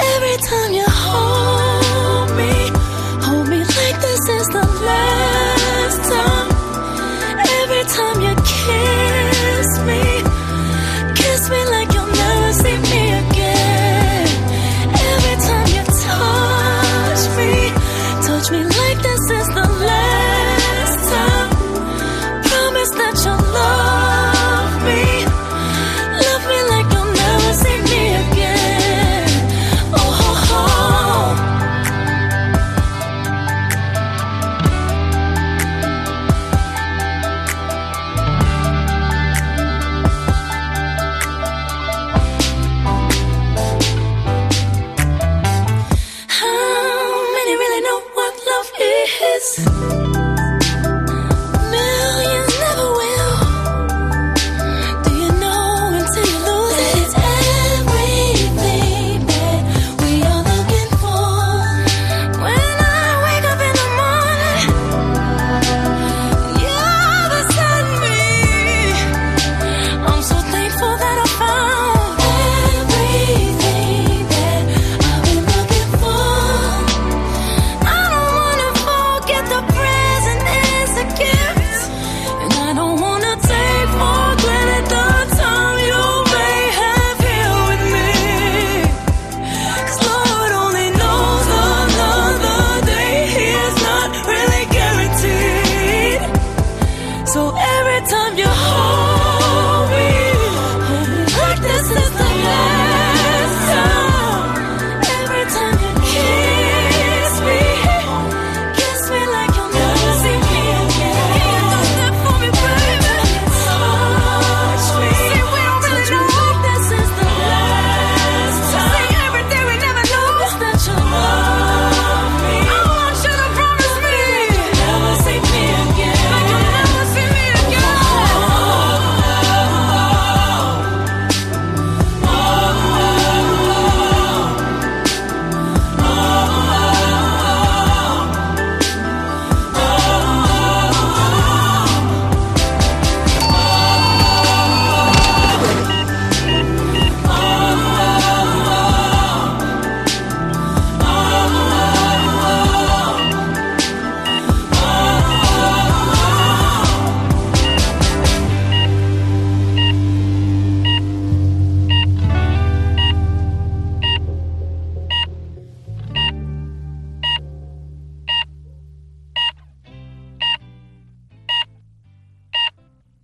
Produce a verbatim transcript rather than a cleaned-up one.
Every time you hold me, hold me like this is the last time. Every time you kiss me, kiss me like you'll never see me again. Every time you touch me, touch me like this is the last time. Promise that you'll love me, love me like you'll never see me again. Oh, ho, ho. How many really know what love is?